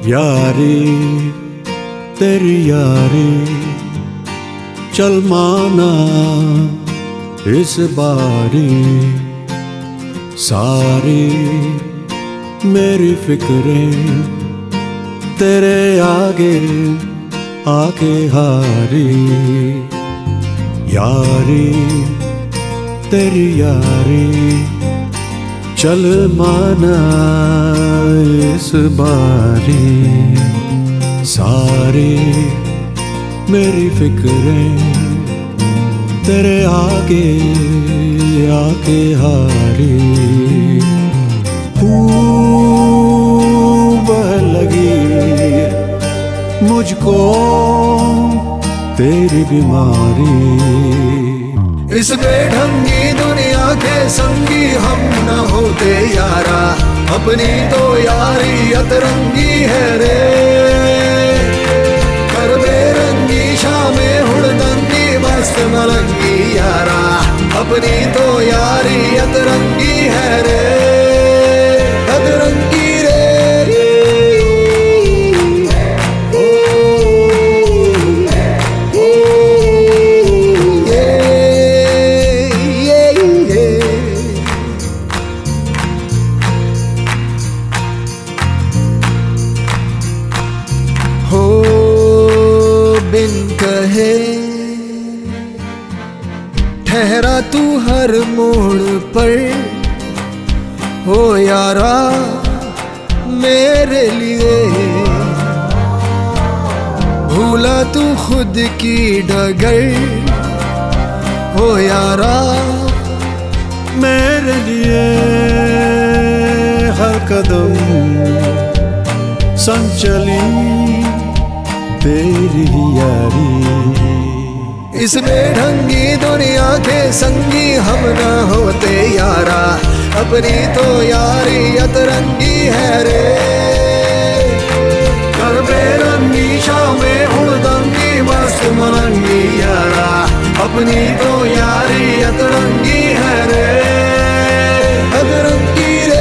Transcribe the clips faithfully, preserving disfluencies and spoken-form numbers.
यारी तेरी यारी चल माना इस बारी, सारी मेरी फिक्रें तेरे आगे आके हारी। यारी तेरी यारी चल माना इस बारी, सारी मेरी फिक्रें तेरे आगे आके हारी। खूब लगी मुझको तेरी बीमारी, इस बेढंगी दुनिया के संगी हम न होते यारा, अपनी तो यारी अतरंगी है रे। कर बेरंगी शामें हुड़दंगी मस्त मलंगी यारा, अपनी तो यारी अतरंगी है रे, अतरंगी रे। हो बिन कहे ठहरा तू हर मोड़ पर, हो यारा मेरे लिए भूला तू खुद की डगर, हो यारा मेरे लिए हर कदम संग चली तेरी यारी। इस बेढंगी दुनिया के संगी हम न होते यारा, अपनी तो यारी अतरंगी है रे। कर बेरंगी शामें हुड़दंगी मस्त मलंगी यारा, अपनी तो यारी अतरंगी है रे, अतरंगी रे।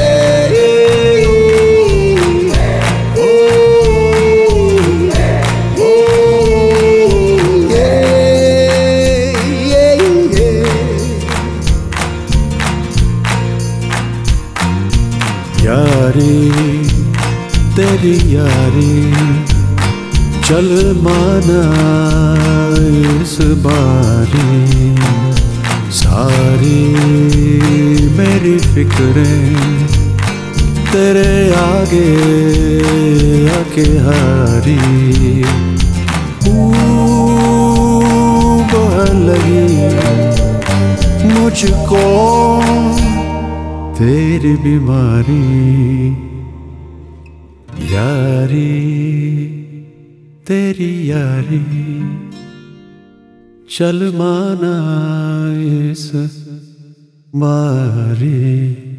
यारी तेरी यारी चल माना इस बारी, सारी मेरी फिक्रें तेरे आगे आके हारी। खूब लगी मुझको तेरी बीमारी, यारी तेरी यारी चल माना इस बारी।